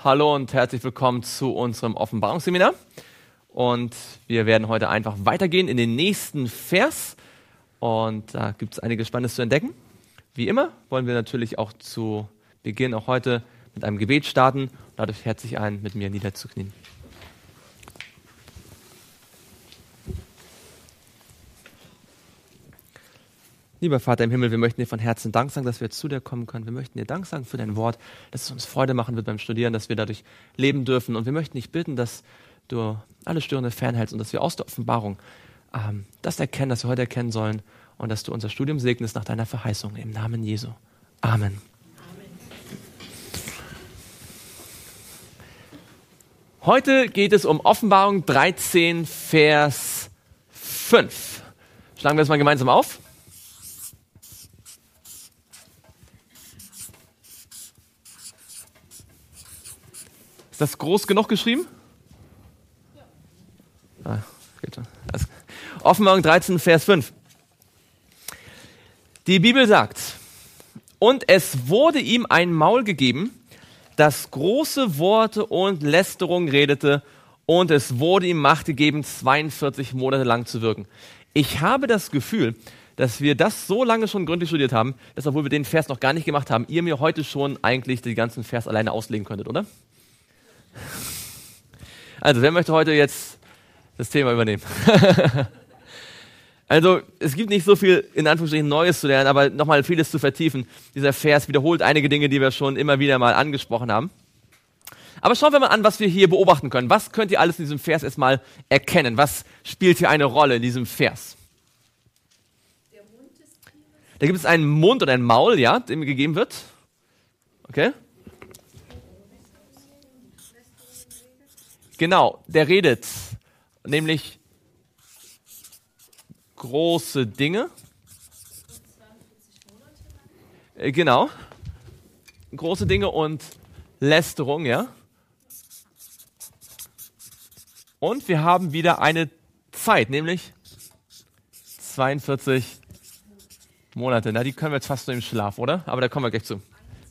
Hallo und herzlich willkommen zu unserem Offenbarungsseminar. Und wir werden heute einfach weitergehen in den nächsten Vers. Und da gibt es einiges Spannendes zu entdecken. Wie immer wollen wir natürlich auch zu Beginn auch heute mit einem Gebet starten. Dadurch herzlich ein, mit mir niederzuknien. Lieber Vater im Himmel, wir möchten dir von Herzen Dank sagen, dass wir zu dir kommen können. Wir möchten dir Dank sagen für dein Wort, dass es uns Freude machen wird beim Studieren, dass wir dadurch leben dürfen. Und wir möchten dich bitten, dass du alle Störende fernhältst und dass wir aus der Offenbarung das erkennen, das wir heute erkennen sollen und dass du unser Studium segnest nach deiner Verheißung. Im Namen Jesu. Amen. Heute geht es um Offenbarung 13, Vers 5. Schlagen wir es mal gemeinsam auf. Ist das groß genug geschrieben? Ja. Geht schon. Also, Offenbarung 13, Vers 5. Die Bibel sagt, und es wurde ihm ein Maul gegeben, das große Worte und Lästerung redete, und es wurde ihm Macht gegeben, 42 Monate lang zu wirken. Ich habe das Gefühl, dass wir das so lange schon gründlich studiert haben, dass, obwohl wir den Vers noch gar nicht gemacht haben, ihr mir heute schon eigentlich den ganzen Vers alleine auslegen könntet, oder? Also, wer möchte heute jetzt das Thema übernehmen? Also, es gibt nicht so viel, in Anführungsstrichen, Neues zu lernen, aber nochmal vieles zu vertiefen. Dieser Vers wiederholt einige Dinge, die wir schon immer wieder mal angesprochen haben. Aber schauen wir mal an, was wir hier beobachten können. Was könnt ihr alles in diesem Vers erstmal erkennen? Was spielt hier eine Rolle in diesem Vers? Da gibt es einen Mund und ein Maul, ja, dem gegeben wird. Okay? Genau, der redet, nämlich große Dinge. Genau, große Dinge und Lästerung, ja. Und wir haben wieder eine Zeit, nämlich 42 Monate. Na, die können wir jetzt fast nur im Schlaf, oder? Aber da kommen wir gleich zu.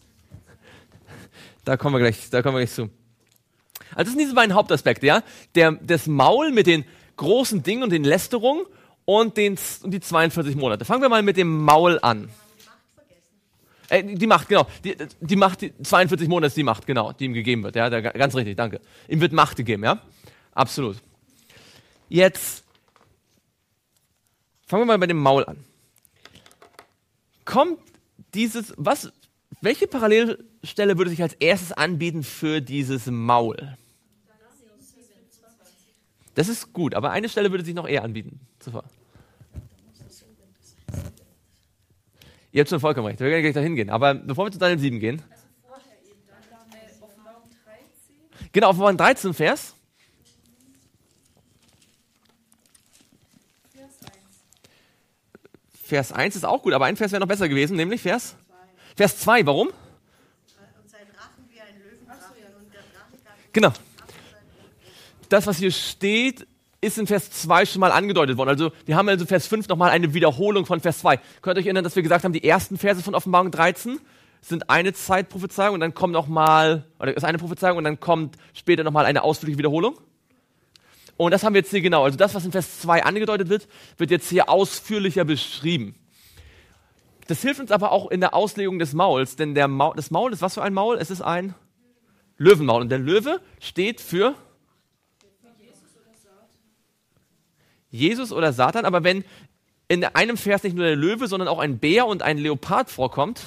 Da kommen wir gleich zu. Also das sind diese beiden Hauptaspekte, ja. Das Maul mit den großen Dingen und den Lästerungen und die 42 Monate. Fangen wir mal mit dem Maul an. Die Macht, genau. Die Macht, die 42 Monate ist die Macht, genau, die ihm gegeben wird. Ja, ganz richtig, danke. Ihm wird Macht gegeben, ja. Absolut. Jetzt fangen wir mal bei dem Maul an. Welche Parallelstelle würde sich als erstes anbieten für dieses Maul? Das ist gut, aber eine Stelle würde sich noch eher anbieten. Super. Ihr habt schon vollkommen recht, wir werden gleich dahin gehen. Aber bevor wir zu Daniel 7 gehen. Genau, Offenbarung 13, Vers. Vers 1 ist auch gut, aber ein Vers wäre noch besser gewesen, nämlich Vers 2. Warum? Und sein Rachen wie ein Löwenrachen und der Drache gab genau. Das, was hier steht, ist in Vers 2 schon mal angedeutet worden. Also wir haben also Vers 5 nochmal eine Wiederholung von Vers 2. Könnt ihr euch erinnern, dass wir gesagt haben, die ersten Verse von Offenbarung 13 sind eine Zeitprophezeiung und dann kommt ist eine Prophezeiung und dann kommt später nochmal eine ausführliche Wiederholung. Und das haben wir jetzt hier genau. Also das, was in Vers 2 angedeutet wird, wird jetzt hier ausführlicher beschrieben. Das hilft uns aber auch in der Auslegung des Mauls, denn das Maul ist was für ein Maul? Es ist ein Löwenmaul und der Löwe steht für Jesus oder Satan, aber wenn in einem Vers nicht nur der Löwe, sondern auch ein Bär und ein Leopard vorkommt,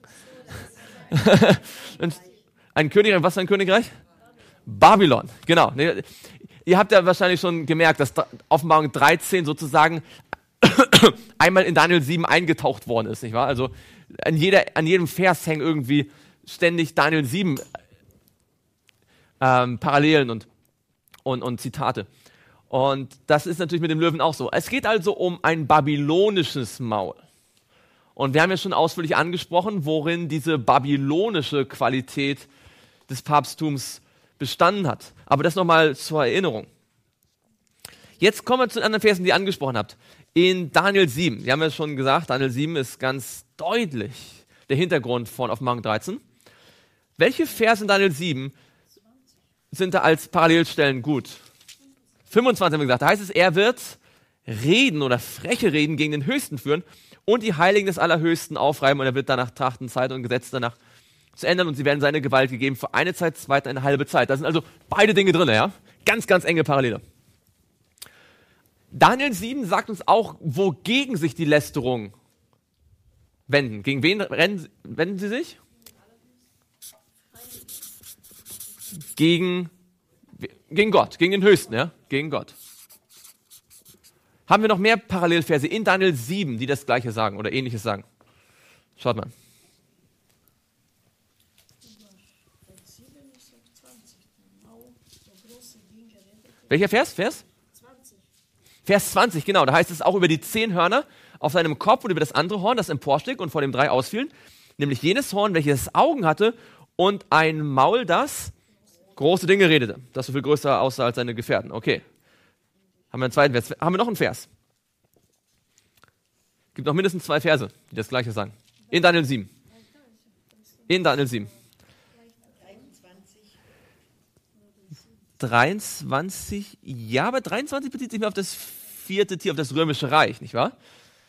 ein Königreich, was für ein Königreich? Babylon, genau. Ihr habt ja wahrscheinlich schon gemerkt, dass Offenbarung 13 sozusagen einmal in Daniel 7 eingetaucht worden ist, nicht wahr? Also an jedem Vers hängen irgendwie ständig Daniel 7 Parallelen und Zitate. Und das ist natürlich mit dem Löwen auch so. Es geht also um ein babylonisches Maul. Und wir haben ja schon ausführlich angesprochen, worin diese babylonische Qualität des Papsttums bestanden hat. Aber das nochmal zur Erinnerung. Jetzt kommen wir zu den anderen Versen, die ihr angesprochen habt. In Daniel 7, wir haben ja schon gesagt, Daniel 7 ist ganz deutlich der Hintergrund von Offenbarung 13. Welche Verse in Daniel 7 sind da als Parallelstellen gut? 25 haben wir gesagt. Da heißt es, er wird Reden oder freche Reden gegen den Höchsten führen und die Heiligen des Allerhöchsten aufreiben, und er wird danach trachten, Zeit und Gesetz danach zu ändern, und sie werden seine Gewalt gegeben für eine Zeit, zweitens eine halbe Zeit. Da sind also beide Dinge drin, ja? Ganz, ganz enge Parallele. Daniel 7 sagt uns auch, wogegen sich die Lästerungen wenden. Gegen wen wenden sie sich? Gegen Gott, gegen den Höchsten, ja? Gegen Gott. Haben wir noch mehr Parallelverse in Daniel 7, die das Gleiche sagen oder Ähnliches sagen? Schaut mal. Welcher Vers? Vers 20, genau. Da heißt es auch über die 10 Hörner auf seinem Kopf und über das andere Horn, das emporstieg und vor dem 3 ausfielen, nämlich jenes Horn, welches Augen hatte und ein Maul, das große Dinge redete, das so viel größer aussah als seine Gefährten. Okay. Haben wir einen zweiten Vers. Haben wir noch einen Vers? Gibt noch mindestens 2 Verse, die das Gleiche sagen. In Daniel 7. In Daniel 7. 23, ja, aber 23 bezieht sich mehr auf das 4. Tier, auf das römische Reich, nicht wahr?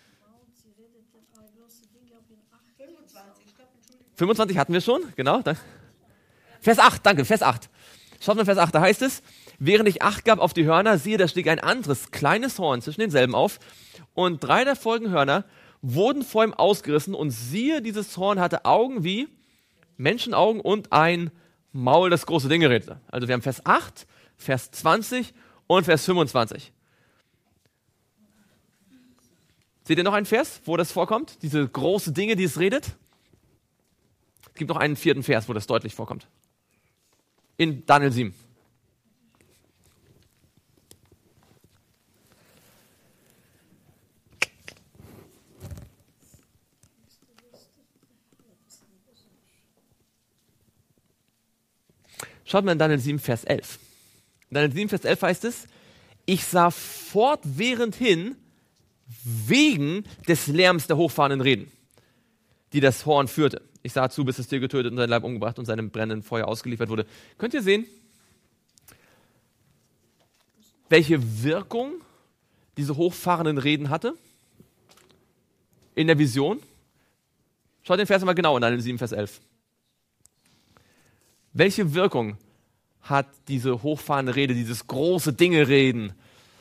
25 hatten wir schon, genau. Vers 8, danke, Vers 8. Schaut mal Vers 8, da heißt es, während ich Acht gab auf die Hörner, siehe, da stieg ein anderes, kleines Horn zwischen denselben auf, und 3 der folgenden Hörner wurden vor ihm ausgerissen, und siehe, dieses Horn hatte Augen wie Menschenaugen und ein Maul, das große Dinge redete. Also wir haben Vers 8, Vers 20 und Vers 25. Seht ihr noch einen Vers, wo das vorkommt? Diese große Dinge, die es redet? Es gibt noch einen 4. Vers, wo das deutlich vorkommt. In Daniel 7. Schaut mal in Daniel 7, Vers 11. In Daniel 7, Vers 11 heißt es, ich sah fortwährend hin wegen des Lärms der hochfahrenden Reden, die das Horn führte. Ich sah zu, bis das Tier getötet und sein Leib umgebracht und seinem brennenden Feuer ausgeliefert wurde. Könnt ihr sehen, welche Wirkung diese hochfahrenden Reden hatte? In der Vision? Schaut den Vers mal genau in Daniel 7, Vers 11. Welche Wirkung hat diese hochfahrende Rede, dieses große Dinge-Reden?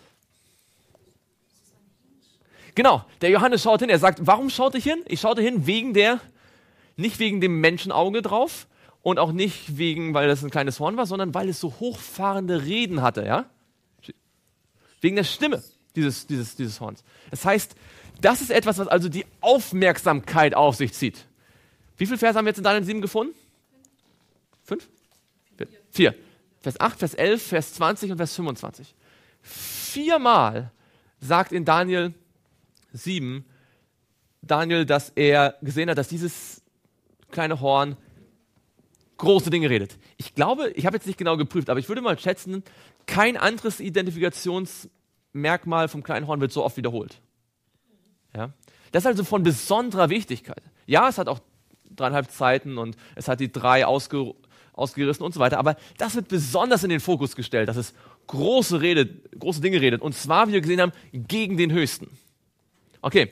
Genau, der Johannes schaut hin, er sagt, warum schaute ich hin? Ich schaute hin nicht wegen dem Menschenauge drauf und auch nicht weil das ein kleines Horn war, sondern weil es so hochfahrende Reden hatte, ja? Wegen der Stimme dieses Horns. Das heißt, das ist etwas, was also die Aufmerksamkeit auf sich zieht. Wie viele Verse haben wir jetzt in Daniel 7 gefunden? 5? 4. Vers 8, Vers 11, Vers 20 und Vers 25. 4-mal sagt in Daniel 7 Daniel, dass er gesehen hat, dass dieses kleine Horn große Dinge redet. Ich glaube, ich habe jetzt nicht genau geprüft, aber ich würde mal schätzen, kein anderes Identifikationsmerkmal vom kleinen Horn wird so oft wiederholt. Ja? Das ist also von besonderer Wichtigkeit. Ja, es hat auch 3,5 Zeiten und es hat die 3 ausgerissen und so weiter, aber das wird besonders in den Fokus gestellt, dass es große Dinge redet, und zwar, wie wir gesehen haben, gegen den Höchsten. Okay.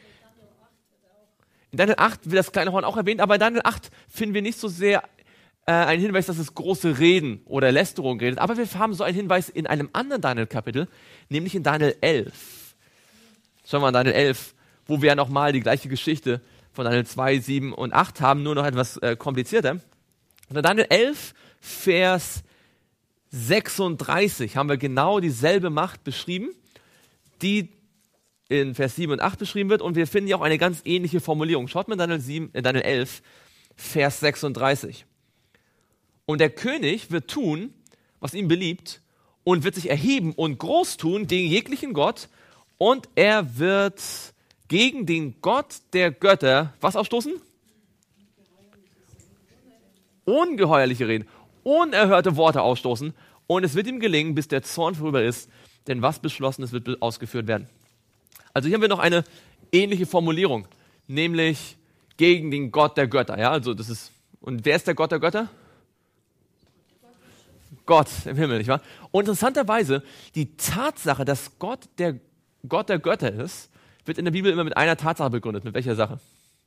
In Daniel 8 wird das kleine Horn auch erwähnt, aber in Daniel 8 finden wir nicht so sehr einen Hinweis, dass es große Reden oder Lästerung redet, aber wir haben so einen Hinweis in einem anderen Daniel-Kapitel, nämlich in Daniel 11. Schauen wir mal in Daniel 11, wo wir ja nochmal die gleiche Geschichte von Daniel 2, 7 und 8 haben, nur noch etwas komplizierter. In Daniel 11, Vers 36 haben wir genau dieselbe Macht beschrieben, die in Vers 7 und 8 beschrieben wird, und wir finden ja auch eine ganz ähnliche Formulierung. Schaut mal in Daniel 11, Vers 36. Und der König wird tun, was ihm beliebt, und wird sich erheben und groß tun gegen jeglichen Gott, und er wird gegen den Gott der Götter was ausstoßen? Ungeheuerliche Reden, unerhörte Worte ausstoßen, und es wird ihm gelingen, bis der Zorn vorüber ist, denn was beschlossen ist, wird ausgeführt werden. Also hier haben wir noch eine ähnliche Formulierung, nämlich gegen den Gott der Götter. Ja, also und wer ist der Gott der Götter? Gott im Himmel, nicht wahr? Und interessanterweise, die Tatsache, dass Gott der Götter ist, wird in der Bibel immer mit einer Tatsache begründet. Mit welcher Sache?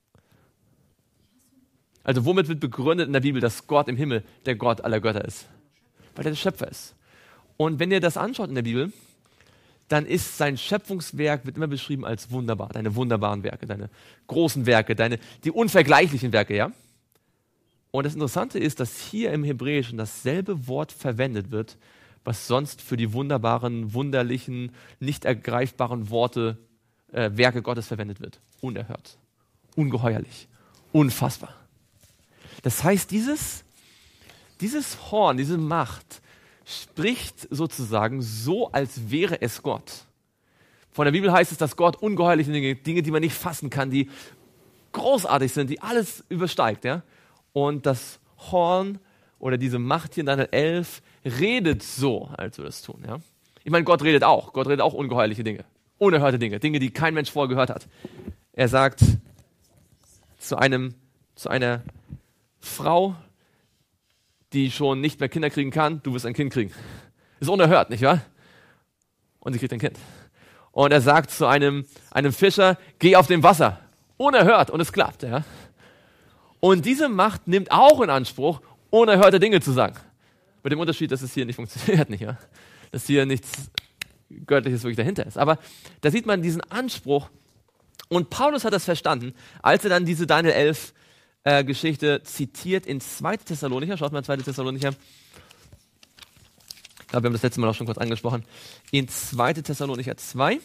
Also womit wird begründet in der Bibel, dass Gott im Himmel der Gott aller Götter ist? Weil er der Schöpfer ist. Und wenn ihr das anschaut in der Bibel, dann ist sein Schöpfungswerk, wird immer beschrieben als wunderbar. Deine wunderbaren Werke, deine großen Werke, die unvergleichlichen Werke, ja? Und das Interessante ist, dass hier im Hebräischen dasselbe Wort verwendet wird, was sonst für die wunderbaren, wunderlichen, nicht ergreifbaren Werke Gottes verwendet wird. Unerhört, ungeheuerlich, unfassbar. Das heißt, dieses Horn, diese Macht spricht sozusagen so, als wäre es Gott. Von der Bibel heißt es, dass Gott ungeheuerliche Dinge, die man nicht fassen kann, die großartig sind, die alles übersteigt, ja? Und das Horn oder diese Macht hier in Daniel 11 redet so, als würde es tun. Ja? Ich meine, Gott redet auch. Gott redet auch ungeheuerliche Dinge, unerhörte Dinge, Dinge, die kein Mensch vorher gehört hat. Er sagt zu einer Frau, die schon nicht mehr Kinder kriegen kann, du wirst ein Kind kriegen. Ist unerhört, nicht wahr? Und sie kriegt ein Kind. Und er sagt zu einem Fischer, geh auf dem Wasser. Unerhört, und es klappt. Ja? Und diese Macht nimmt auch in Anspruch, unerhörte Dinge zu sagen. Mit dem Unterschied, dass es hier nicht funktioniert, nicht, ja? Dass hier nichts Göttliches wirklich dahinter ist. Aber da sieht man diesen Anspruch. Und Paulus hat das verstanden, als er dann diese Daniel 11 Geschichte zitiert in 2. Thessalonicher. Schaut mal 2. Thessalonicher. Ich glaube, wir haben das letzte Mal auch schon kurz angesprochen. In 2. Thessalonicher 2.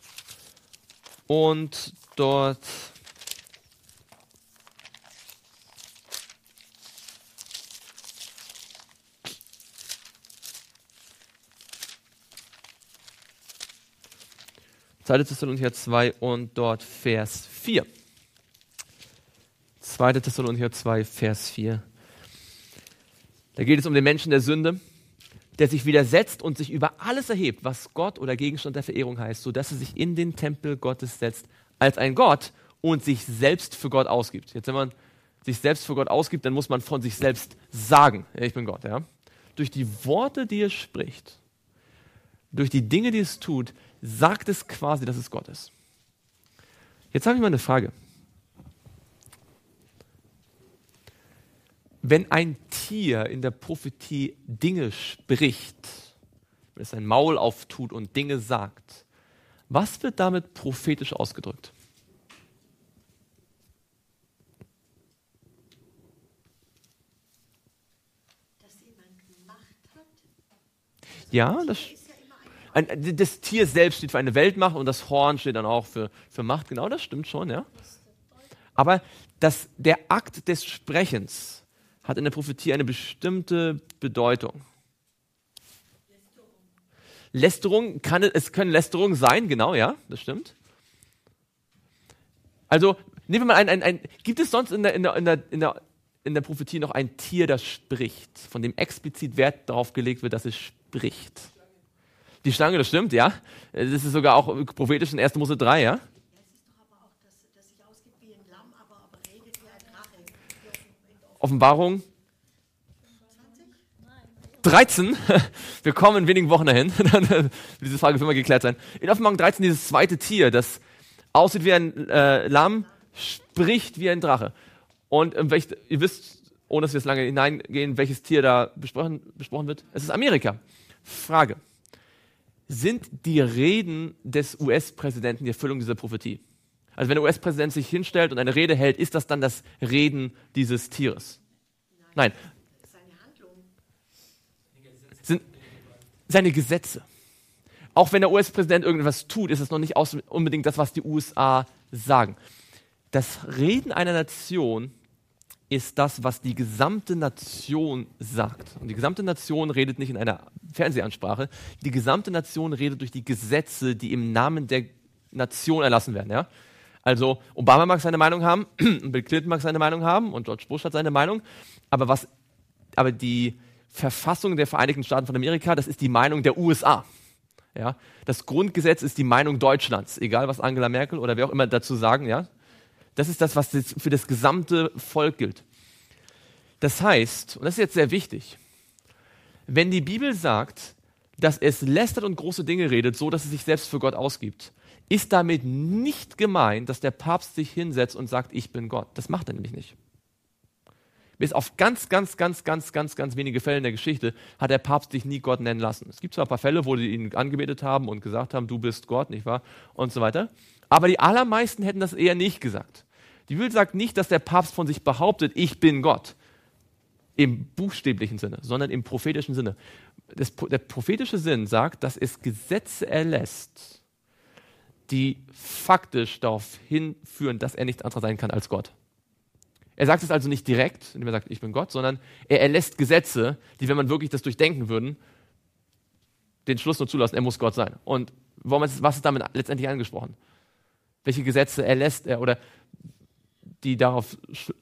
Und dort... Thessalonicher 2 und dort Vers 4. 2. Thessalonicher 2, Vers 4. Da geht es um den Menschen der Sünde, der sich widersetzt und sich über alles erhebt, was Gott oder Gegenstand der Verehrung heißt, sodass er sich in den Tempel Gottes setzt als ein Gott und sich selbst für Gott ausgibt. Jetzt, wenn man sich selbst für Gott ausgibt, dann muss man von sich selbst sagen, ich bin Gott. Ja? Durch die Worte, die er spricht, durch die Dinge, die es tut, sagt es quasi, dass es Gott ist. Jetzt habe ich mal eine Frage. Wenn ein Tier in der Prophetie Dinge spricht, wenn es sein Maul auftut und Dinge sagt, was wird damit prophetisch ausgedrückt? Dass jemand Macht hat? Ja, das Tier selbst steht für eine Weltmacht und das Horn steht dann auch für Macht. Genau, das stimmt schon, ja. Aber der Akt des Sprechens hat in der Prophetie eine bestimmte Bedeutung. Lästerung, es können Lästerungen sein, genau, ja, das stimmt. Also, nehmen wir mal gibt es sonst in der Prophetie noch ein Tier, das spricht, von dem explizit Wert darauf gelegt wird, dass es spricht? Die Schlange, das stimmt, ja. Das ist sogar auch prophetisch in 1. Mose 3, ja. Ja, es ist doch aber auch, dass sich ausgibt wie ein Lamm, aber redet wie ein Drache. Offenbarung 13. Wir kommen in wenigen Wochen dahin. Dann wird diese Frage für immer geklärt sein. In Offenbarung 13 dieses zweite Tier, das aussieht wie ein Lamm, spricht wie ein Drache. Und ihr wisst, ohne dass wir jetzt lange hineingehen, welches Tier da besprochen wird. Es ist Amerika. Frage. Sind die Reden des US-Präsidenten die Erfüllung dieser Prophetie? Also wenn der US-Präsident sich hinstellt und eine Rede hält, ist das dann das Reden dieses Tieres? Nein. Seine Handlung. Sind seine Gesetze. Auch wenn der US-Präsident irgendwas tut, ist es noch nicht unbedingt das, was die USA sagen. Das Reden einer Nation ist das, was die gesamte Nation sagt. Und die gesamte Nation redet nicht in einer Fernsehansprache. Die gesamte Nation redet durch die Gesetze, die im Namen der Nation erlassen werden. Ja? Also Obama mag seine Meinung haben, Bill Clinton mag seine Meinung haben und George Bush hat seine Meinung. Aber die Verfassung der Vereinigten Staaten von Amerika, das ist die Meinung der USA. Ja? Das Grundgesetz ist die Meinung Deutschlands, egal was Angela Merkel oder wer auch immer dazu sagen. Ja? Das ist das, was für das gesamte Volk gilt. Das heißt, und das ist jetzt sehr wichtig, Wenn die Bibel sagt, dass es lästert und große Dinge redet, so dass es sich selbst für Gott ausgibt, ist damit nicht gemeint, dass der Papst sich hinsetzt und sagt, ich bin Gott. Das macht er nämlich nicht. Bis auf ganz wenige Fälle in der Geschichte hat der Papst sich nie Gott nennen lassen. Es gibt zwar ein paar Fälle, wo die ihn angebetet haben und gesagt haben, du bist Gott, nicht wahr? Und so weiter. Aber die allermeisten hätten das eher nicht gesagt. Die Bibel sagt nicht, dass der Papst von sich behauptet, ich bin Gott. Im buchstäblichen Sinne, sondern im prophetischen Sinne. Der prophetische Sinn sagt, dass es Gesetze erlässt, die faktisch darauf hinführen, dass er nichts anderes sein kann als Gott. Er sagt es also nicht direkt, indem er sagt, ich bin Gott, sondern er erlässt Gesetze, die, wenn man wirklich das durchdenken würden, den Schluss nur zulassen, er muss Gott sein. Und was ist damit letztendlich angesprochen? Welche Gesetze erlässt er oder die darauf...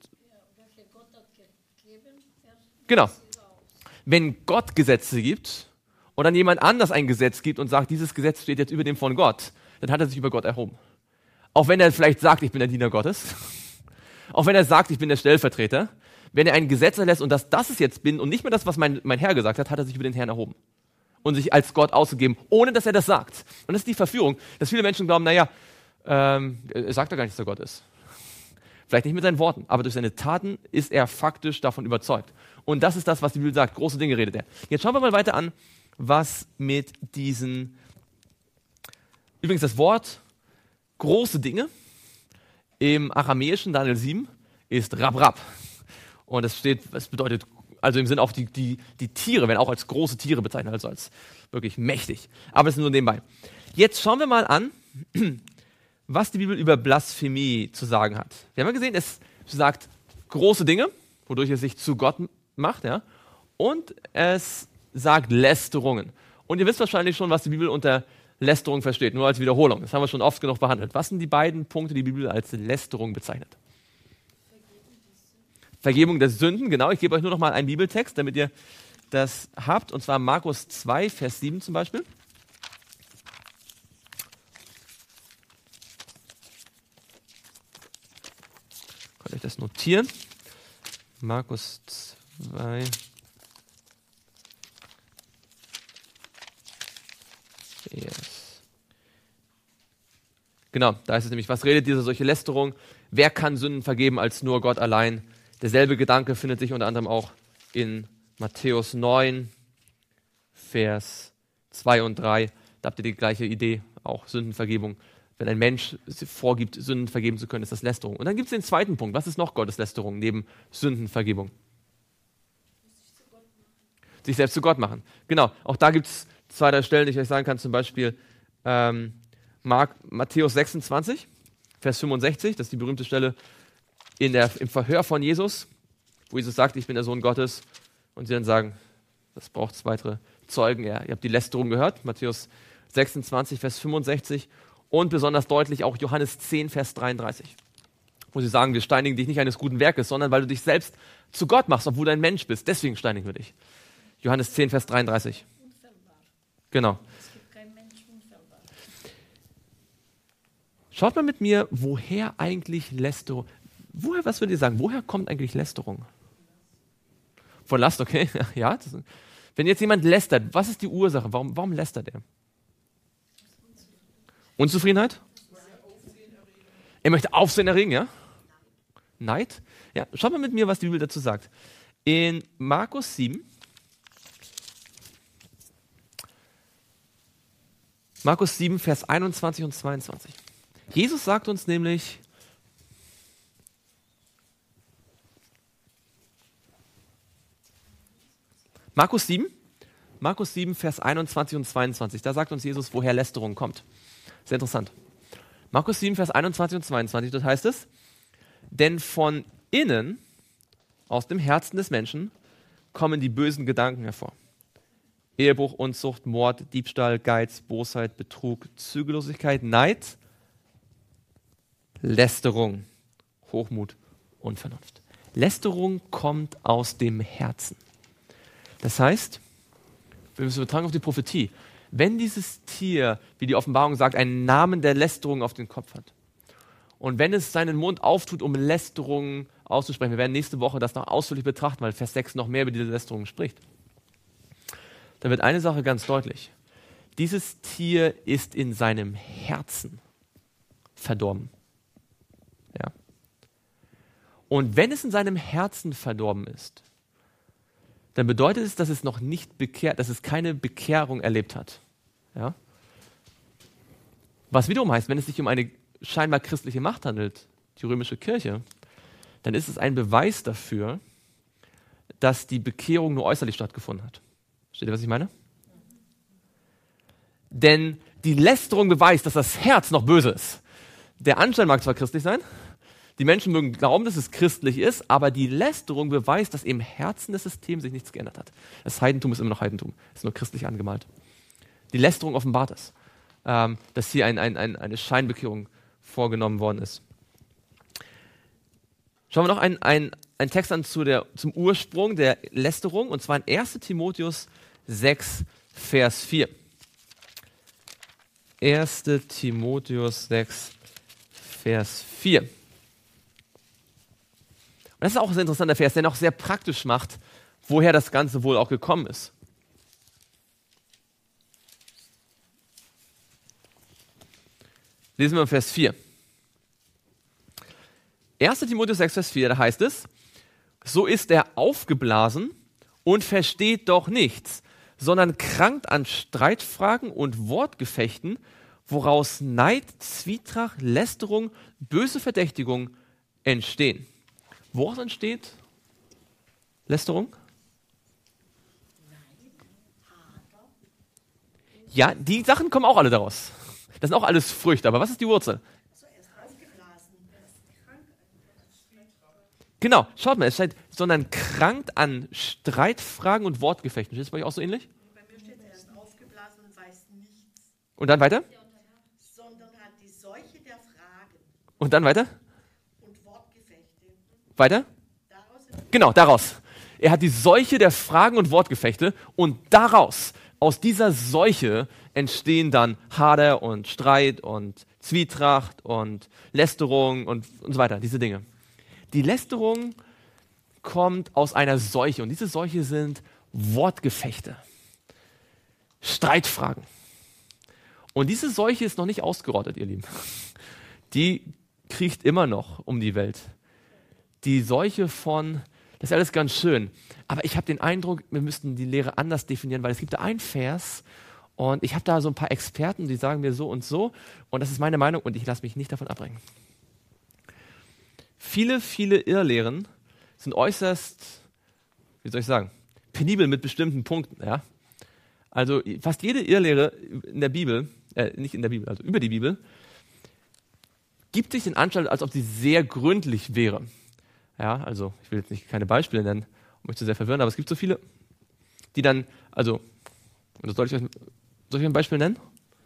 Genau. Wenn Gott Gesetze gibt und dann jemand anders ein Gesetz gibt und sagt, dieses Gesetz steht jetzt über dem von Gott, dann hat er sich über Gott erhoben. Auch wenn er vielleicht sagt, ich bin der Diener Gottes, auch wenn er sagt, ich bin der Stellvertreter, wenn er ein Gesetz erlässt und das es jetzt bin und nicht mehr das, was mein Herr gesagt hat, hat er sich über den Herrn erhoben und sich als Gott ausgegeben, ohne dass er das sagt. Und das ist die Verführung, dass viele Menschen glauben, er sagt ja gar nicht, dass er Gott ist. Vielleicht nicht mit seinen Worten, aber durch seine Taten ist er faktisch davon überzeugt. Und das ist das, was die Bibel sagt. Große Dinge redet er. Jetzt schauen wir mal weiter an, was mit diesen... Übrigens das Wort große Dinge im Aramäischen, Daniel 7, ist Rab. Und es bedeutet, also im Sinne auch die Tiere werden auch als große Tiere bezeichnet, also als wirklich mächtig. Aber das ist nur nebenbei. Jetzt schauen wir mal an, was die Bibel über Blasphemie zu sagen hat. Wir haben ja gesehen, es sagt große Dinge, wodurch es sich zu Gott macht, ja, und es sagt Lästerungen. Und ihr wisst wahrscheinlich schon, was die Bibel unter Lästerung versteht, nur als Wiederholung. Das haben wir schon oft genug behandelt. Was sind die beiden Punkte, die die Bibel als Lästerung bezeichnet? Vergebung der Sünden, genau. Ich gebe euch nur noch mal einen Bibeltext, damit ihr das habt, und zwar Markus 2, Vers 7 zum Beispiel. Könnt ihr euch das notieren? Markus 2. Yes. Genau, da ist es nämlich, was redet diese solche Lästerung? Wer kann Sünden vergeben als nur Gott allein? Derselbe Gedanke findet sich unter anderem auch in Matthäus 9, Vers 2 und 3. Da habt ihr die gleiche Idee, auch Sündenvergebung. Wenn ein Mensch vorgibt, Sünden vergeben zu können, ist das Lästerung. Und dann gibt es den zweiten Punkt. Was ist noch Gottes Lästerung neben Sündenvergebung? Sich selbst zu Gott machen. Genau, auch da gibt es 2, 3 Stellen, die ich euch sagen kann, zum Beispiel Matthäus 26, Vers 65, das ist die berühmte Stelle im Verhör von Jesus, wo Jesus sagt, ich bin der Sohn Gottes, und sie dann sagen, das braucht weitere Zeugen. Ja, ihr habt die Lästerung gehört, Matthäus 26, Vers 65, und besonders deutlich auch Johannes 10, Vers 33, wo sie sagen, wir steinigen dich nicht eines guten Werkes, sondern weil du dich selbst zu Gott machst, obwohl du ein Mensch bist, deswegen steinigen wir dich. Johannes 10, Vers 33. Unfehlbar. Genau. Es gibt keinen Mensch unfehlbar. Schaut mal mit mir, woher eigentlich Lästerung, was würdet ihr sagen, woher kommt eigentlich Lästerung? Von Last, okay? Ja. Wenn jetzt jemand lästert, was ist die Ursache? Warum lästert er? Unzufriedenheit? Er möchte Aufsehen erregen, ja? Neid? Ja, schaut mal mit mir, was die Bibel dazu sagt. In Markus 7, Vers 21 und 22. Jesus sagt uns nämlich, Markus 7, Vers 21 und 22, da sagt uns Jesus, woher Lästerung kommt. Sehr interessant. Markus 7, Vers 21 und 22, dort heißt es, denn von innen, aus dem Herzen des Menschen, kommen die bösen Gedanken hervor. Ehebruch, Unzucht, Mord, Diebstahl, Geiz, Bosheit, Betrug, Zügellosigkeit, Neid, Lästerung, Hochmut, Unvernunft. Lästerung kommt aus dem Herzen. Das heißt, wir müssen übertragen auf die Prophetie, wenn dieses Tier, wie die Offenbarung sagt, einen Namen der Lästerung auf den Kopf hat und wenn es seinen Mund auftut, um Lästerungen auszusprechen, wir werden nächste Woche das noch ausführlich betrachten, weil Vers 6 noch mehr über diese Lästerungen spricht. dann wird eine Sache ganz deutlich. Dieses Tier ist in seinem Herzen verdorben. Ja. Und wenn es in seinem Herzen verdorben ist, dann bedeutet es, dass es noch nicht bekehrt, dass es keine Bekehrung erlebt hat. Ja? Was wiederum heißt, wenn es sich um eine scheinbar christliche Macht handelt, die römische Kirche, dann ist es ein Beweis dafür, dass die Bekehrung nur äußerlich stattgefunden hat. Versteht ihr, was ich meine? Denn die Lästerung beweist, dass das Herz noch böse ist. Der Anschein mag zwar christlich sein, die Menschen mögen glauben, dass es christlich ist, aber die Lästerung beweist, dass im Herzen des Systems sich nichts geändert hat. Das Heidentum ist immer noch Heidentum, ist nur christlich angemalt. Die Lästerung offenbart es, dass hier eine Scheinbekehrung vorgenommen worden ist. Schauen wir noch einen Text an zum Ursprung der Lästerung, und zwar in 1. Timotheus 6, Vers 4. 1. Timotheus 6, Vers 4. Und das ist auch ein sehr interessanter Vers, der noch sehr praktisch macht, woher das Ganze wohl auch gekommen ist. Lesen wir Vers 4. 1. Timotheus 6, Vers 4, da heißt es: So ist er aufgeblasen und versteht doch nichts, sondern krankt an Streitfragen und Wortgefechten, woraus Neid, Zwietracht, Lästerung, böse Verdächtigung entstehen. Woraus entsteht Lästerung? Ja, die Sachen kommen auch alle daraus. Das sind auch alles Früchte, aber was ist die Wurzel? Genau, schaut mal, es steht, sondern krankt an Streitfragen und Wortgefechten. Ist das bei euch auch so ähnlich? Bei mir steht er ist aufgeblasen und weiß nichts. Und dann weiter? Sondern hat die Seuche der Fragen Und dann weiter? und Wortgefechte. Weiter? Genau, daraus. Er hat die Seuche der Fragen und Wortgefechte, und daraus, aus dieser Seuche, entstehen dann Hader und Streit und Zwietracht und Lästerung und so weiter, diese Dinge. Die Lästerung kommt aus einer Seuche, und diese Seuche sind Wortgefechte, Streitfragen. Und diese Seuche ist noch nicht ausgerottet, ihr Lieben. Die kriecht immer noch um die Welt. Die Seuche von, das ist alles ganz schön, aber ich habe den Eindruck, wir müssten die Lehre anders definieren, weil es gibt da einen Vers, und ich habe da so ein paar Experten, die sagen mir so, und das ist meine Meinung, und ich lasse mich nicht davon abbringen. Viele, viele Irrlehren sind äußerst, wie soll ich sagen, penibel mit bestimmten Punkten. Ja? Also fast jede Irrlehre in der Bibel, nicht in der Bibel, also über die Bibel, gibt sich den Anschein, als ob sie sehr gründlich wäre. Ja, also ich will jetzt nicht keine Beispiele nennen, um mich zu sehr verwirren, aber es gibt so viele, die dann, also, soll ich ein Beispiel nennen?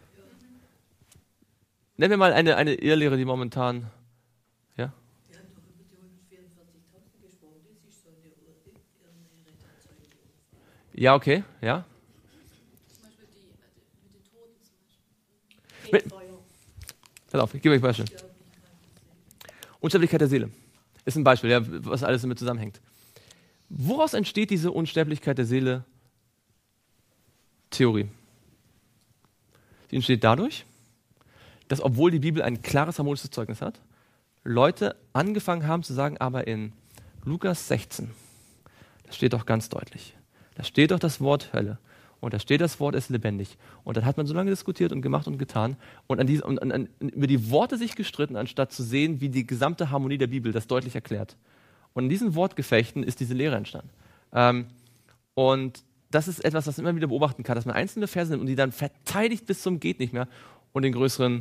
Nennen wir mal eine Irrlehre, die momentan, ja? Wir haben doch über die 144.000 gesprochen, das ist so eine Irrlehre der Zeugung. Ja, okay, ja. Zum Beispiel mit den Toten zum Beispiel. Feuer. Pass auf, ich gebe euch ein Beispiel. Unsterblichkeit der Seele ist ein Beispiel, ja, was alles damit zusammenhängt. Woraus entsteht diese Unsterblichkeit der Seele Theorie? Sie entsteht dadurch, dass, obwohl die Bibel ein klares harmonisches Zeugnis hat, Leute angefangen haben zu sagen, aber in Lukas 16, da steht doch ganz deutlich, da steht doch das Wort Hölle, und da steht, das Wort ist lebendig. Und dann hat man so lange diskutiert und gemacht und getan und über die Worte sich gestritten, anstatt zu sehen, wie die gesamte Harmonie der Bibel das deutlich erklärt. Und in diesen Wortgefechten ist diese Lehre entstanden. Und das ist etwas, was man immer wieder beobachten kann, dass man einzelne Verse nimmt und die dann verteidigt bis zum geht nicht mehr und die größere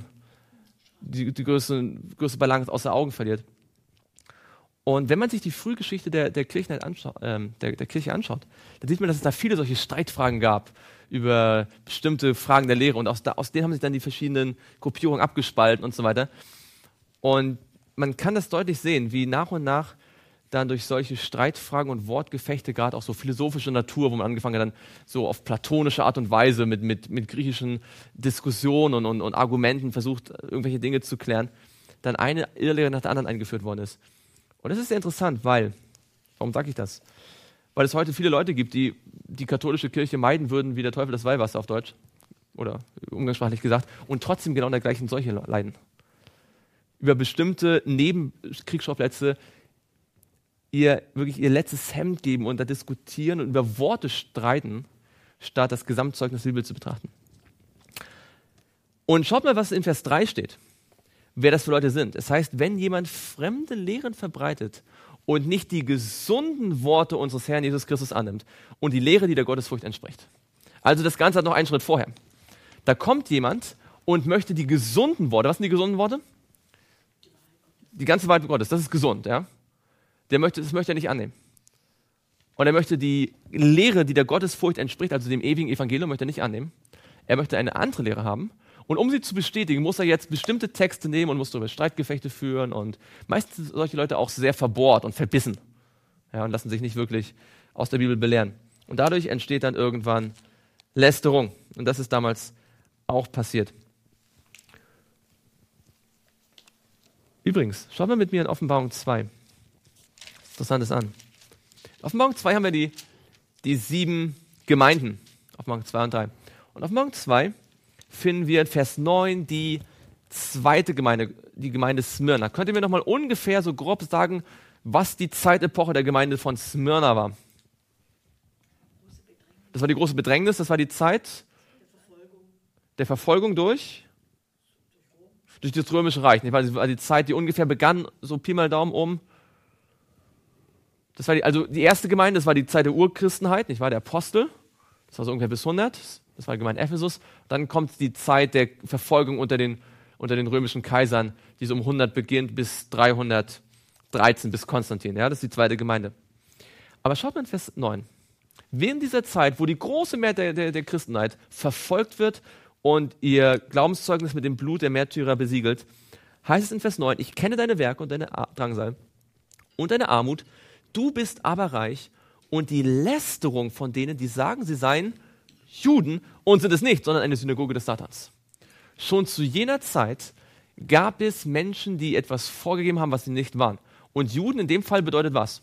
Balance aus den Augen verliert. Und wenn man sich die Frühgeschichte der Kirche anschaut, dann sieht man, dass es da viele solche Streitfragen gab über bestimmte Fragen der Lehre, und aus denen haben sich dann die verschiedenen Gruppierungen abgespalten und so weiter. Und man kann das deutlich sehen, wie nach und nach dann durch solche Streitfragen und Wortgefechte, gerade auch so philosophische Natur, wo man angefangen hat, dann so auf platonische Art und Weise mit griechischen Diskussionen und Argumenten versucht, irgendwelche Dinge zu klären, dann eine Irrlehre nach der anderen eingeführt worden ist. Und das ist sehr interessant, warum sage ich das? weil es heute viele Leute gibt, die die katholische Kirche meiden würden, wie der Teufel das Weihwasser auf Deutsch, oder umgangssprachlich gesagt, und trotzdem genau an der gleichen Seuche leiden. Über bestimmte Nebenkriegsschauplätze ihr letztes Hemd geben und da diskutieren und über Worte streiten, statt das Gesamtzeugnis der Bibel zu betrachten. Und schaut mal, was in Vers 3 steht, wer das für Leute sind. Es heißt, wenn jemand fremde Lehren verbreitet und nicht die gesunden Worte unseres Herrn Jesus Christus annimmt und die Lehre, die der Gottesfurcht entspricht. Also das Ganze hat noch einen Schritt vorher. Da kommt jemand und möchte die gesunden Worte, was sind die gesunden Worte? Die ganze Wahrheit Gottes, das ist gesund, ja? Das möchte er nicht annehmen. Und er möchte die Lehre, die der Gottesfurcht entspricht, also dem ewigen Evangelium, möchte er nicht annehmen. Er möchte eine andere Lehre haben. Und um sie zu bestätigen, muss er jetzt bestimmte Texte nehmen und muss darüber Streitgefechte führen. Und meistens sind solche Leute auch sehr verbohrt und verbissen. Ja, und lassen sich nicht wirklich aus der Bibel belehren. Und dadurch entsteht dann irgendwann Lästerung. Und das ist damals auch passiert. Übrigens, schaut mal mit mir in Offenbarung 2. Interessantes an. In Offenbarung 2 haben wir die 7 Gemeinden. Offenbarung 2 und 3. Und Offenbarung 2 finden wir in Vers 9 die zweite Gemeinde, die Gemeinde Smyrna. Könnt ihr mir nochmal ungefähr so grob sagen, was die Zeitepoche der Gemeinde von Smyrna war? Das war die große Bedrängnis, das war die Zeit der Verfolgung durch das Römische Reich. Das war die Zeit, die ungefähr begann, so Pi mal Daumen um. Das war die erste Gemeinde, das war die Zeit der Urchristenheit, nicht wahr, der Apostel. Das war so ungefähr bis 100. Das war die Gemeinde Ephesus. Dann kommt die Zeit der Verfolgung unter den römischen Kaisern, die so um 100 beginnt bis 313, bis Konstantin. Ja, das ist die zweite Gemeinde. Aber schaut mal in Vers 9. Während dieser Zeit, wo die große Mehrheit der Christenheit verfolgt wird und ihr Glaubenszeugnis mit dem Blut der Märtyrer besiegelt, heißt es in Vers 9, ich kenne deine Werke und deine Drangsal und deine Armut, du bist aber reich und die Lästerung von denen, die sagen, sie seien Juden und sind es nicht, sondern eine Synagoge des Satans. Schon zu jener Zeit gab es Menschen, die etwas vorgegeben haben, was sie nicht waren. Und Juden in dem Fall bedeutet was?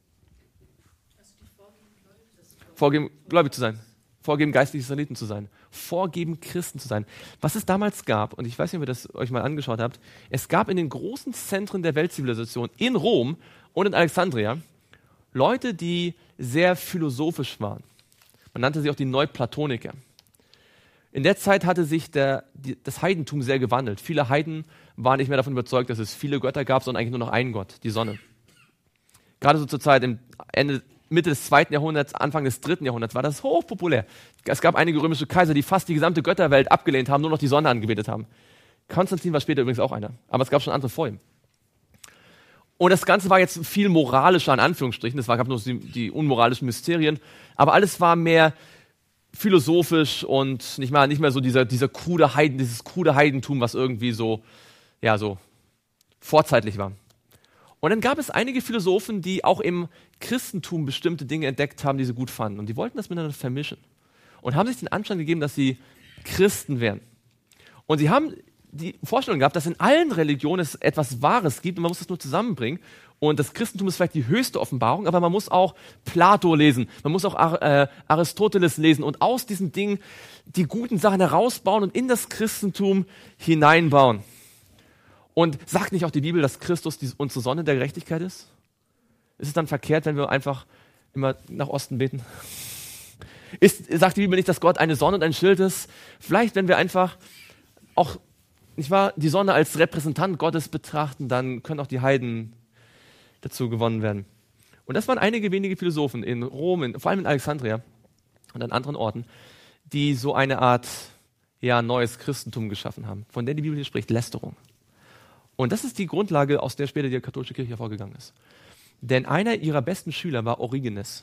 Vorgeben, gläubig zu sein. Vorgeben, geistliche Israeliten zu sein. Vorgeben, Christen zu sein. Was es damals gab, und ich weiß nicht, ob ihr das euch mal angeschaut habt, es gab in den großen Zentren der Weltzivilisation, in Rom und in Alexandria, Leute, die sehr philosophisch waren. Man nannte sie auch die Neuplatoniker. In der Zeit hatte sich das Heidentum sehr gewandelt. Viele Heiden waren nicht mehr davon überzeugt, dass es viele Götter gab, sondern eigentlich nur noch einen Gott, die Sonne. Gerade so zur Zeit, Mitte des 2. Jahrhunderts, Anfang des 3. Jahrhunderts war das hochpopulär. Es gab einige römische Kaiser, die fast die gesamte Götterwelt abgelehnt haben, nur noch die Sonne angebetet haben. Konstantin war später übrigens auch einer, aber es gab schon andere vor ihm. Und das Ganze war jetzt viel moralischer, in Anführungsstrichen. Es gab nur die unmoralischen Mysterien, aber alles war mehr philosophisch und nicht mehr so dieses krude Heidentum, was irgendwie so vorzeitlich war. Und dann gab es einige Philosophen, die auch im Christentum bestimmte Dinge entdeckt haben, die sie gut fanden. Und die wollten das miteinander vermischen. Und haben sich den Anschein gegeben, dass sie Christen wären. Und sie haben die Vorstellung gehabt, dass in allen Religionen es etwas Wahres gibt und man muss das nur zusammenbringen. Und das Christentum ist vielleicht die höchste Offenbarung, aber man muss auch Plato lesen, man muss auch Aristoteles lesen und aus diesen Dingen die guten Sachen herausbauen und in das Christentum hineinbauen. Und sagt nicht auch die Bibel, dass Christus unsere Sonne der Gerechtigkeit ist? Ist es dann verkehrt, wenn wir einfach immer nach Osten beten? Sagt die Bibel nicht, dass Gott eine Sonne und ein Schild ist? Vielleicht, wenn wir einfach auch, nicht wahr, die Sonne als Repräsentant Gottes betrachten, dann können auch die Heiden dazu gewonnen werden. Und das waren einige wenige Philosophen in Rom, vor allem in Alexandria und an anderen Orten, die so eine Art neues Christentum geschaffen haben, von der die Bibel hier spricht, Lästerung. Und das ist die Grundlage, aus der später die katholische Kirche hervorgegangen ist. Denn einer ihrer besten Schüler war Origenes,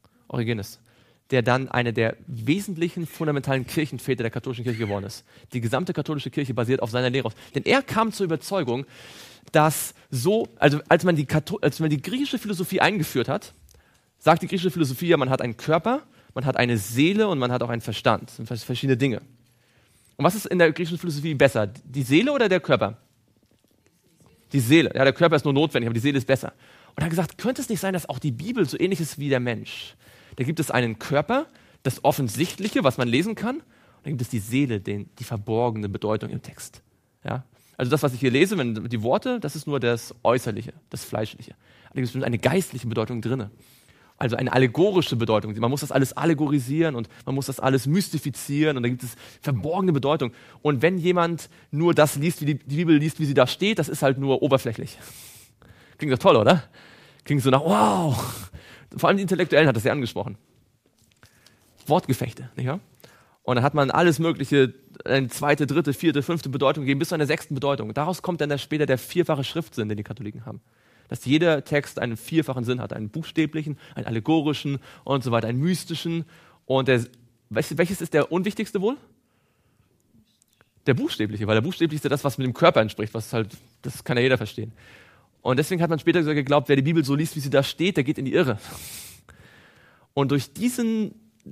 der dann einer der wesentlichen fundamentalen Kirchenväter der katholischen Kirche geworden ist. Die gesamte katholische Kirche basiert auf seiner Lehre. Denn er kam zur Überzeugung, dass als man die griechische Philosophie eingeführt hat, sagt die griechische Philosophie ja, man hat einen Körper, man hat eine Seele und man hat auch einen Verstand. Das sind verschiedene Dinge. Und was ist in der griechischen Philosophie besser? Die Seele oder der Körper? Die Seele. Ja, der Körper ist nur notwendig, aber die Seele ist besser. Und er hat gesagt, könnte es nicht sein, dass auch die Bibel so ähnlich ist wie der Mensch? Da gibt es einen Körper, das Offensichtliche, was man lesen kann, und dann gibt es die Seele, die verborgene Bedeutung im Text. Ja? Also das, was ich hier lese, die Worte, das ist nur das Äußerliche, das Fleischliche. Da gibt es eine geistliche Bedeutung drin. Also eine allegorische Bedeutung. Man muss das alles allegorisieren und man muss das alles mystifizieren und da gibt es verborgene Bedeutung. Und wenn jemand nur das liest, wie die Bibel liest, wie sie da steht, das ist halt nur oberflächlich. Klingt doch toll, oder? Klingt so nach, wow. Vor allem die Intellektuellen hat das ja angesprochen. Wortgefechte, nicht wahr? Und dann hat man alles Mögliche, eine zweite, dritte, vierte, fünfte Bedeutung gegeben, bis zu einer sechsten Bedeutung. Daraus kommt dann später der vierfache Schriftsinn, den die Katholiken haben. Dass jeder Text einen vierfachen Sinn hat, einen buchstäblichen, einen allegorischen und so weiter, einen mystischen. Und welches ist der unwichtigste wohl? Der buchstäbliche, weil der buchstäbliche ist ja das, was mit dem Körper entspricht, das kann ja jeder verstehen. Und deswegen hat man später sogar geglaubt, wer die Bibel so liest, wie sie da steht, der geht in die Irre. Und durch diese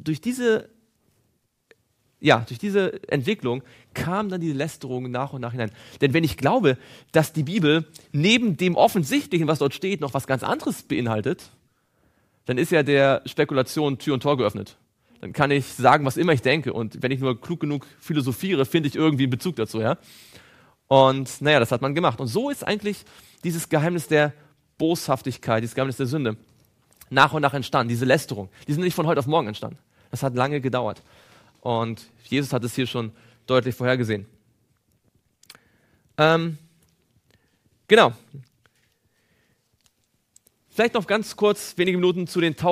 Entwicklung kam dann die Lästerung nach und nach hinein. Denn wenn ich glaube, dass die Bibel neben dem Offensichtlichen, was dort steht, noch was ganz anderes beinhaltet, dann ist ja der Spekulation Tür und Tor geöffnet. Dann kann ich sagen, was immer ich denke. Und wenn ich nur klug genug philosophiere, finde ich irgendwie einen Bezug dazu. Ja? Und naja, das hat man gemacht. Und so ist eigentlich dieses Geheimnis der Boshaftigkeit, dieses Geheimnis der Sünde nach und nach entstanden. Diese Lästerung, die sind nicht von heute auf morgen entstanden. Das hat lange gedauert. Und Jesus hat es hier schon deutlich vorhergesehen. Genau. Vielleicht noch ganz kurz, wenige Minuten zu den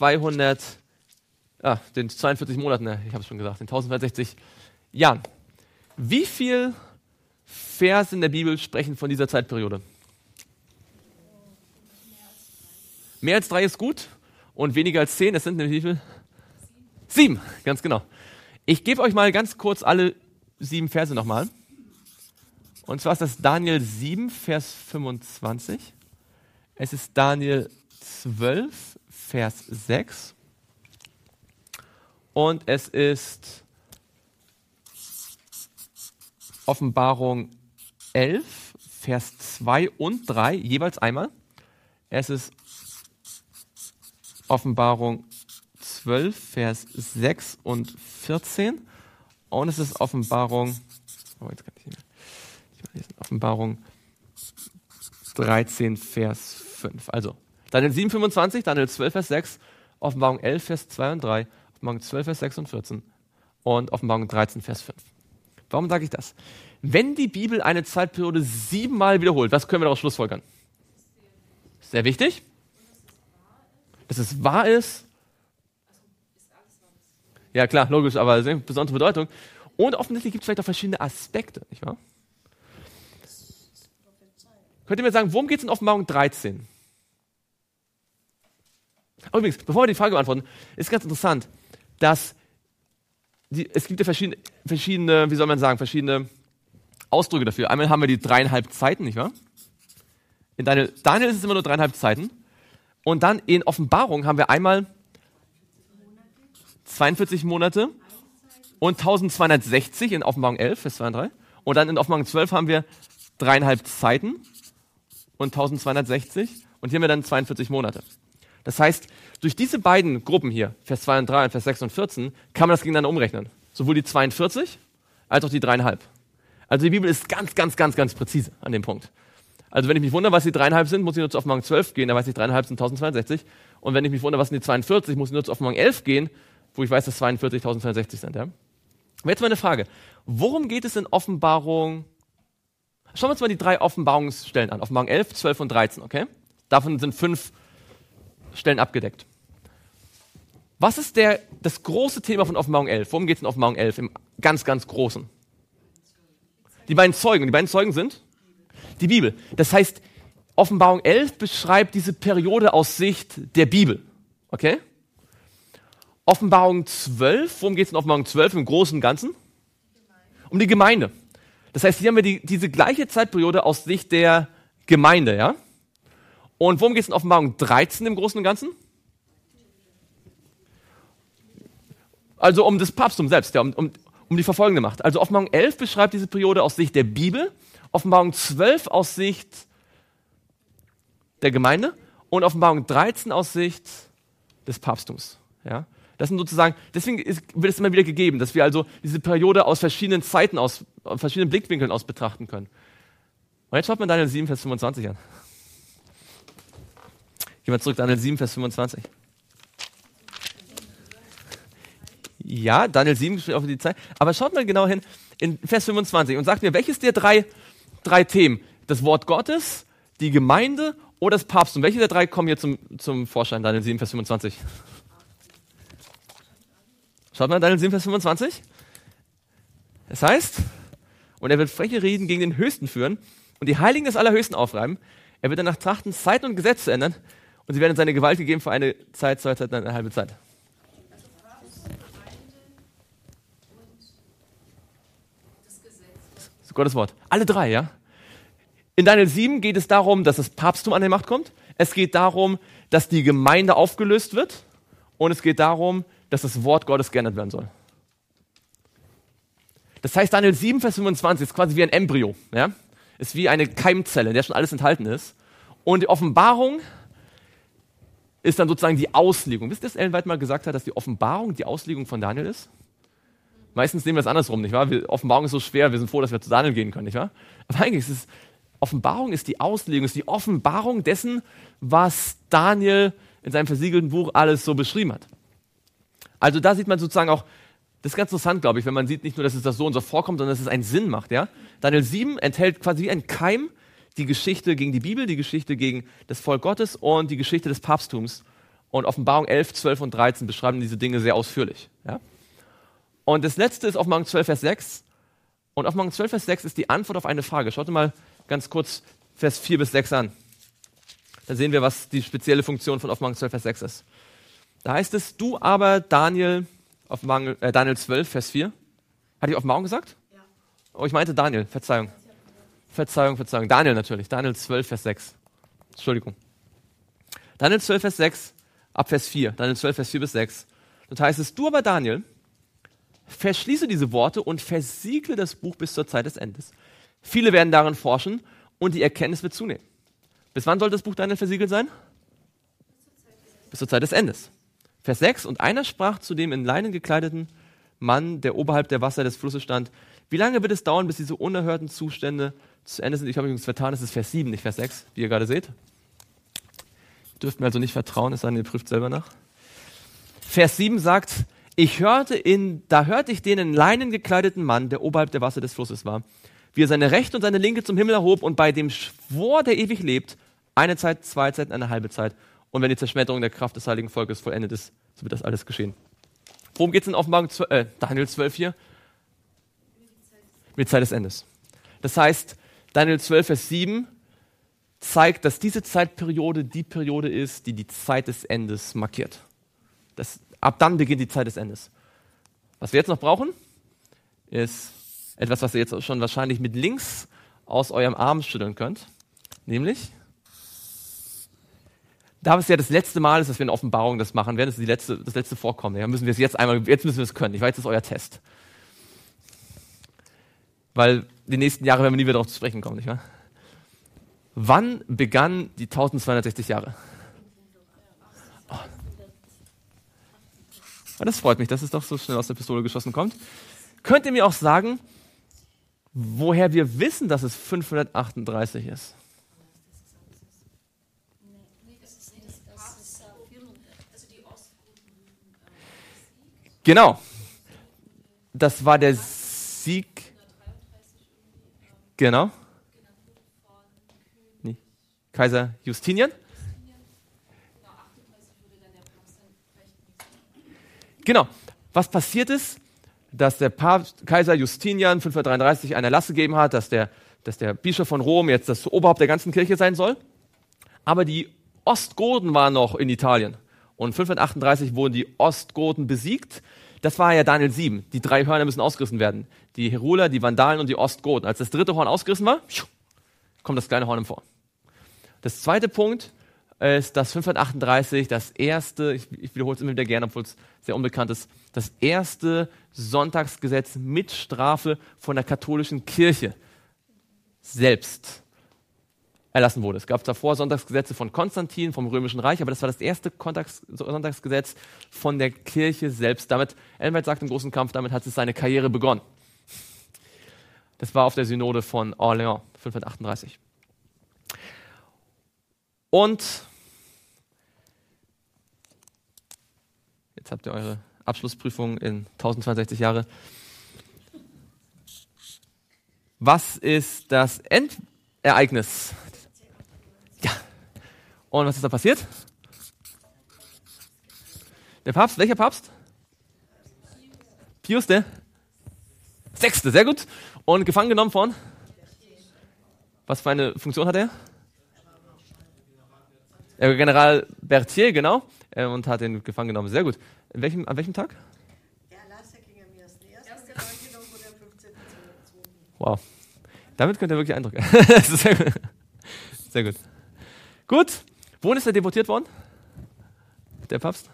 42 Monaten, ich habe es schon gesagt, den 1260 Jahren. Wie viele Verse in der Bibel sprechen von dieser Zeitperiode? Mehr als 3 ist gut und weniger als 10, das sind nämlich wie viel? 7, ganz genau. Ich gebe euch mal ganz kurz alle 7 Verse nochmal. Und zwar ist das Daniel 7, Vers 25. Es ist Daniel 12, Vers 6. Und es ist Offenbarung 11, Vers 2 und 3, jeweils einmal. Es ist Offenbarung 12, Vers 6 und 14. Und es ist Offenbarung, Offenbarung 13, Vers 5. Also, Daniel 7, 25, Daniel 12, Vers 6, Offenbarung 11, Vers 2 und 3, Offenbarung 12, Vers 6 und 14 und Offenbarung 13, Vers 5. Warum sage ich das? Wenn die Bibel eine Zeitperiode 7 Mal wiederholt, was können wir daraus schlussfolgern? Sehr wichtig. Dass es wahr ist. Ja klar, logisch, aber eine besondere Bedeutung. Und offensichtlich gibt es vielleicht auch verschiedene Aspekte, nicht wahr? Könnt ihr mir sagen, worum geht es in Offenbarung 13? Übrigens, bevor wir die Frage beantworten, ist ganz interessant, dass es gibt ja verschiedene, wie soll man sagen, verschiedene Ausdrücke dafür. Einmal haben wir die 3,5 Zeiten, nicht wahr? In Daniel ist es immer nur 3,5 Zeiten. Und dann in Offenbarung haben wir einmal 42 Monate und 1260 in Offenbarung 11, Vers 2 und 3. Und dann in Offenbarung 12 haben wir 3,5 Zeiten und 1260. Und hier haben wir dann 42 Monate. Das heißt, durch diese beiden Gruppen hier, Vers 2 und 3 und Vers 6 und 14, kann man das gegeneinander umrechnen. Sowohl die 42 als auch die 3,5. Also die Bibel ist ganz, ganz, ganz, ganz präzise an dem Punkt. Also wenn ich mich wundere, was die 3,5 sind, muss ich nur zu Offenbarung 12 gehen, da weiß ich, 3,5 sind 1062. Und wenn ich mich wundere, was sind die 42, muss ich nur zu Offenbarung 11 gehen, wo ich weiß, dass 42 1062 sind. Ja? Und jetzt meine Frage, worum geht es in Offenbarung? Schauen wir uns mal die 3 Offenbarungsstellen an. Offenbarung 11, 12 und 13, okay? Davon sind 5 Stellen abgedeckt. Was ist das große Thema von Offenbarung 11? Worum geht es in Offenbarung 11 im ganz, ganz Großen? Die beiden Zeugen. Die beiden Zeugen sind die Bibel. Das heißt, Offenbarung 11 beschreibt diese Periode aus Sicht der Bibel. Okay? Offenbarung 12, worum geht es in Offenbarung 12 im Großen und Ganzen? Um die Gemeinde. Das heißt, hier haben wir diese gleiche Zeitperiode aus Sicht der Gemeinde. Ja? Und worum geht es in Offenbarung 13 im Großen und Ganzen? Also um das Papsttum selbst, ja, um die verfolgende Macht. Also Offenbarung 11 beschreibt diese Periode aus Sicht der Bibel, Offenbarung 12 aus Sicht der Gemeinde und Offenbarung 13 aus Sicht des Papsttums. Ja? Das sind sozusagen, deswegen wird es immer wieder gegeben, dass wir also diese Periode aus verschiedenen Zeiten, aus verschiedenen Blickwinkeln aus betrachten können. Und jetzt schaut man Daniel 7, Vers 25 an. Gehen wir zurück, Daniel 7, Vers 25. Ja, Daniel 7 steht auf die Zeit. Aber schaut mal genau hin in Vers 25 und sagt mir, welches der drei Themen, das Wort Gottes, die Gemeinde oder das Papsttum, welche der drei kommen hier zum Vorschein, Daniel 7, Vers 25? Schaut mal, Daniel 7, Vers 25. Es heißt, und er wird freche Reden gegen den Höchsten führen und die Heiligen des Allerhöchsten aufreiben. Er wird danach trachten, Zeiten und Gesetze zu ändern und sie werden in seine Gewalt gegeben für eine Zeit, 2 Zeiten, eine halbe Zeit. Das ist Gottes Wort. Alle drei, ja? In Daniel 7 geht es darum, dass das Papsttum an die Macht kommt. Es geht darum, dass die Gemeinde aufgelöst wird. Und es geht darum, dass das Wort Gottes geändert werden soll. Das heißt, Daniel 7, Vers 25 ist quasi wie ein Embryo. Ja? Ist wie eine Keimzelle, in der schon alles enthalten ist. Und die Offenbarung ist dann sozusagen die Auslegung. Wisst ihr, dass Ellen White mal gesagt hat, dass die Offenbarung die Auslegung von Daniel ist? Meistens nehmen wir es andersrum, nicht wahr? Offenbarung ist so schwer, wir sind froh, dass wir zu Daniel gehen können, nicht wahr? Aber eigentlich ist es, Offenbarung ist die Auslegung, ist die Offenbarung dessen, was Daniel in seinem versiegelten Buch alles so beschrieben hat. Also da sieht man sozusagen auch, das ist ganz interessant, glaube ich, wenn man sieht nicht nur, dass es das so und so vorkommt, sondern dass es einen Sinn macht. Ja? Daniel 7 enthält quasi wie ein Keim die Geschichte gegen die Bibel, die Geschichte gegen das Volk Gottes und die Geschichte des Papsttums. Und Offenbarung 11, 12 und 13 beschreiben diese Dinge sehr ausführlich. Ja? Und das letzte ist Offenbarung 12, Vers 6. Und Offenbarung 12, Vers 6 ist die Antwort auf eine Frage. Schaut mal ganz kurz Vers 4 bis 6 an. Da sehen wir, was die spezielle Funktion von Offenbarung 12, Vers 6 ist. Da heißt es, du aber, Daniel, Daniel 12, Vers 4. Hatte ich Offenbarung gesagt? Ja. Oh, ich meinte Daniel, Verzeihung. Verzeihung. Daniel natürlich, Daniel 12, Vers 6. Entschuldigung. Daniel 12, Vers 6, ab Vers 4. Daniel 12, Vers 4 bis 6. Dort heißt es, du aber, Daniel, verschließe diese Worte und versiegle das Buch bis zur Zeit des Endes. Viele werden darin forschen und die Erkenntnis wird zunehmen. Bis wann soll das Buch Daniel versiegelt sein? Bis zur Zeit des Endes. Vers 6, und einer sprach zu dem in Leinen gekleideten Mann, der oberhalb der Wasser des Flusses stand, wie lange wird es dauern, bis diese unerhörten Zustände zu Ende sind? Ich habe mich übrigens vertan, es ist Vers 7, nicht Vers 6, wie ihr gerade seht. Ihr dürft mir also nicht vertrauen, es sei denn, ihr prüft selber nach. Vers 7 sagt, da hörte ich den in Leinen gekleideten Mann, der oberhalb der Wasser des Flusses war, wie er seine rechte und seine linke zum Himmel erhob und bei dem schwor, der ewig lebt, eine Zeit, 2 Zeiten, eine halbe Zeit. Und wenn die Zerschmetterung der Kraft des heiligen Volkes vollendet ist, so wird das alles geschehen. Worum geht es in Offenbarung Daniel 12 hier? Mit Zeit des Endes. Das heißt, Daniel 12, Vers 7 zeigt, dass diese Zeitperiode die Periode ist, die die Zeit des Endes markiert. Ab dann beginnt die Zeit des Endes. Was wir jetzt noch brauchen, ist etwas, was ihr jetzt schon wahrscheinlich mit links aus eurem Arm schütteln könnt. Nämlich, da es ja das letzte Mal ist, dass wir in Offenbarung das machen werden, das ist das letzte Vorkommen. Ja, müssen wir es jetzt müssen wir es können. Ich weiß, das ist euer Test. Weil die nächsten Jahre werden wir nie wieder darauf zu sprechen kommen, nicht wahr? Wann begannen die 1260 Jahre? Oh. Das freut mich, dass es doch so schnell aus der Pistole geschossen kommt. Könnt ihr mir auch sagen, woher wir wissen, dass es 538 ist? Genau. Das war der Sieg. Genau. Nee. Kaiser Justinian. Genau. Was passiert ist, dass der Kaiser Justinian 533 eine Erlass gegeben hat, dass der Bischof von Rom jetzt das Oberhaupt der ganzen Kirche sein soll. Aber die Ostgoten waren noch in Italien. Und 538 wurden die Ostgoten besiegt. Das war ja Daniel 7. Die 3 Hörner müssen ausgerissen werden. Die Heruler, die Vandalen und die Ostgoten. Als das 3. Horn ausgerissen war, kommt das kleine Horn empor. Das zweite Punkt ist, dass 538 das erste, ich wiederhole es immer wieder gerne, obwohl es sehr unbekannt ist, das erste Sonntagsgesetz mit Strafe von der katholischen Kirche selbst erlassen wurde. Es gab davor Sonntagsgesetze von Konstantin, vom Römischen Reich, aber das war das erste Sonntagsgesetz von der Kirche selbst. Damit, Ellen White sagt im großen Kampf, damit hat es seine Karriere begonnen. Das war auf der Synode von Orléans, 538. Und jetzt habt ihr eure Abschlussprüfung in 1062 Jahre. Was ist das Endereignis? Ja. Und was ist da passiert? Der Papst, welcher Papst? Pius der Sechste, sehr gut. Und gefangen genommen von? Was für eine Funktion hat er? General Berthier, genau. Und hat ihn gefangen genommen, sehr gut. An welchem Tag? Der Erlasse ging am 1.1. gefangen genommen wurde am 15.2. Wow. Damit könnt ihr wirklich Eindruck. Das ist sehr gut. Sehr gut. Gut. Wohin ist er deportiert worden? Der Papst?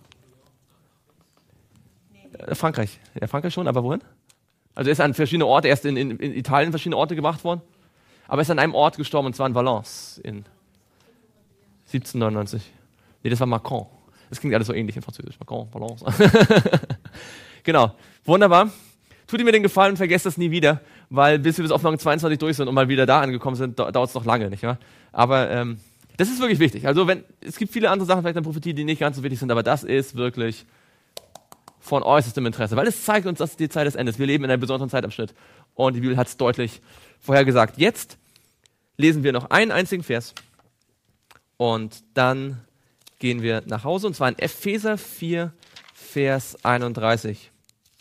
Frankreich. Ja, Frankreich schon, aber wohin? Also er ist an verschiedene Orte, erst in Italien verschiedene Orte gemacht worden, aber er ist an einem Ort gestorben, und zwar in Valence in 1799. Nee, das war Macron. Das klingt alles so ähnlich in Französisch. Macron, Valence. Genau. Wunderbar. Tut mir den Gefallen und vergesst das nie wieder, weil bis wir bis Offenbarung 22 durch sind und mal wieder da angekommen sind, dauert es noch lange, nicht wahr? Aber das ist wirklich wichtig. Also es gibt viele andere Sachen vielleicht in der Prophetie, die nicht ganz so wichtig sind, aber das ist wirklich von äußerstem Interesse, weil es zeigt uns, dass die Zeit des Endes. Wir leben in einem besonderen Zeitabschnitt und die Bibel hat es deutlich vorhergesagt. Jetzt lesen wir noch einen einzigen Vers und dann gehen wir nach Hause, und zwar in Epheser 4, Vers 31.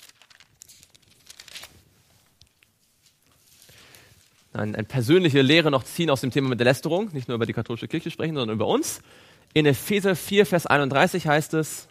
Eine persönliche Lehre noch ziehen aus dem Thema mit der Lästerung, nicht nur über die katholische Kirche sprechen, sondern über uns. In Epheser 4, Vers 31 heißt es,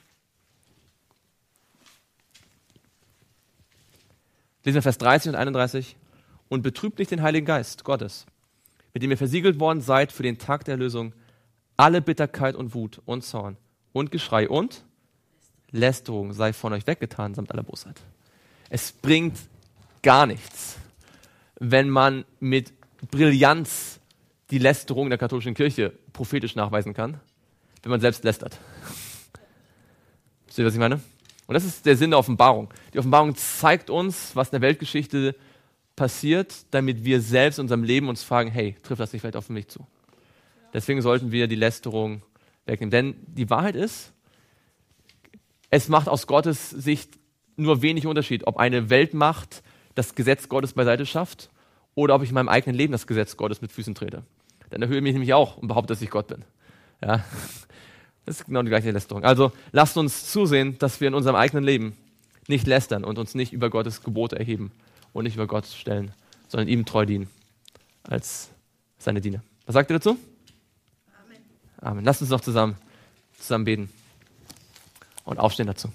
lesen wir Vers 30 und 31, und betrübt nicht den Heiligen Geist Gottes, mit dem ihr versiegelt worden seid für den Tag der Erlösung, alle Bitterkeit und Wut und Zorn und Geschrei und Lästerung sei von euch weggetan, samt aller Bosheit. Es bringt gar nichts, wenn man mit Brillanz die Lästerung der katholischen Kirche prophetisch nachweisen kann, wenn man selbst lästert. Versteht ihr, was ich meine? Und das ist der Sinn der Offenbarung. Die Offenbarung zeigt uns, was in der Weltgeschichte passiert, damit wir selbst in unserem Leben uns fragen, hey, trifft das nicht vielleicht auf mich zu? Deswegen sollten wir die Lästerung wegnehmen. Denn die Wahrheit ist, es macht aus Gottes Sicht nur wenig Unterschied, ob eine Weltmacht das Gesetz Gottes beiseite schafft oder ob ich in meinem eigenen Leben das Gesetz Gottes mit Füßen trete. Dann erhöhe ich mich nämlich auch und behaupte, dass ich Gott bin. Ja? Das ist genau die gleiche Lästerung. Also lasst uns zusehen, dass wir in unserem eigenen Leben nicht lästern und uns nicht über Gottes Gebote erheben und nicht über Gott stellen, sondern ihm treu dienen als seine Diener. Was sagt ihr dazu? Amen. Amen. Lasst uns noch zusammen beten und aufstehen dazu.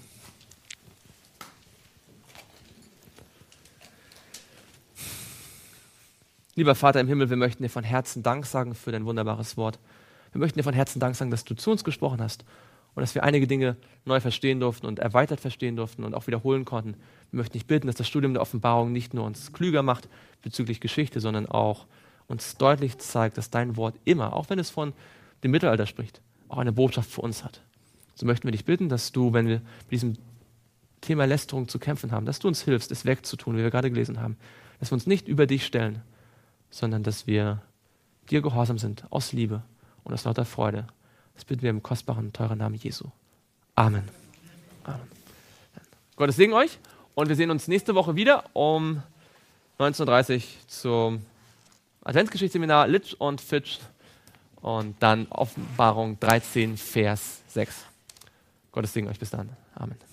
Lieber Vater im Himmel, wir möchten dir von Herzen Dank sagen für dein wunderbares Wort. Wir möchten dir von Herzen Dank sagen, dass du zu uns gesprochen hast und dass wir einige Dinge neu verstehen durften und erweitert verstehen durften und auch wiederholen konnten. Wir möchten dich bitten, dass das Studium der Offenbarung nicht nur uns klüger macht bezüglich Geschichte, sondern auch uns deutlich zeigt, dass dein Wort immer, auch wenn es von dem Mittelalter spricht, auch eine Botschaft für uns hat. So möchten wir dich bitten, dass du, wenn wir mit diesem Thema Lästerung zu kämpfen haben, dass du uns hilfst, es wegzutun, wie wir gerade gelesen haben, dass wir uns nicht über dich stellen, sondern dass wir dir gehorsam sind, aus Liebe und aus lauter Freude. Das bitten wir im kostbaren, teuren Namen Jesu. Amen. Amen. Gottes Segen euch und wir sehen uns nächste Woche wieder um 19:30 Uhr zum Adventsgeschichtsseminar Litsch und Fitch und dann Offenbarung 13, Vers 6. Gottes Segen euch bis dann. Amen.